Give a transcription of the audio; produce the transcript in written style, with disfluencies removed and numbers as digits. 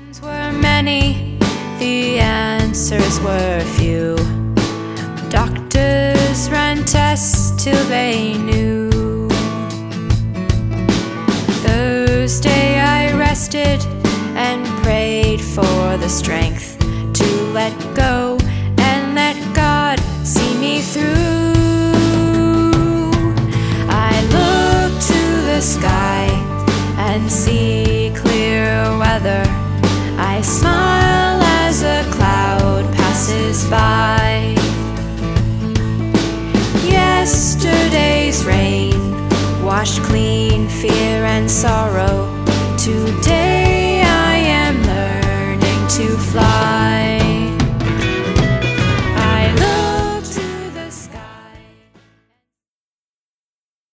Were many, the answers were few. Doctors ran tests till they knew. Thursday I rested and prayed for the strength to let go and let God see me through. I look to the sky and see clear weather. I smile as a cloud passes by. Yesterday's rain washed clean fear and sorrow. Today